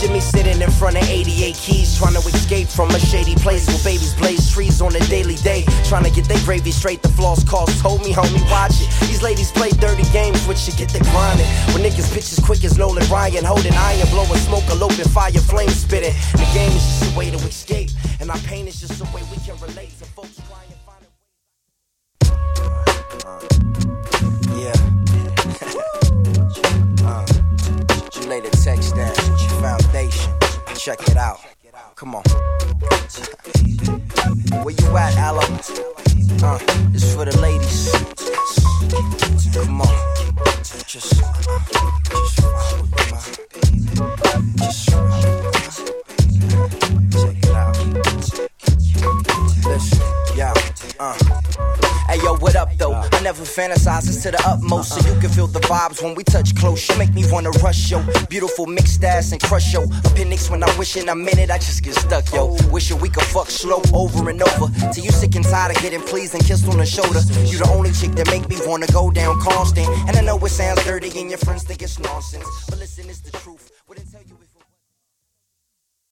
Picture me sitting in front of 88 keys, trying to escape from a shady place where babies blaze trees on a daily day, trying to get their gravy straight. The floss calls told me, homie, watch it. These ladies play dirty games, which should get the grinding. When niggas bitch as quick as Nolan Ryan, holding iron, blowing smoke, a open fire, flame spitting. The game is just a way to escape, and our pain is just a way we can relate to folks trying to find a way. Yeah. You lay the text down, foundation. Check it out. Come on. Where you at, Aloe? It's for the ladies. Come on. Just check it out. Listen, yeah, Hey yo, what up though? I never fantasize this to the utmost, so you can feel the vibes when we touch close. You make me wanna rush yo, beautiful mixed ass and crush yo. Appendix when I'm wishing I'm in it, I just get stuck yo. Wishing we could fuck slow over and over, till you sick and tired of getting pleased and kissed on the shoulder. You the only chick that make me wanna go down constant, and I know it sounds dirty and your friends think it's nonsense, but listen, it's the truth.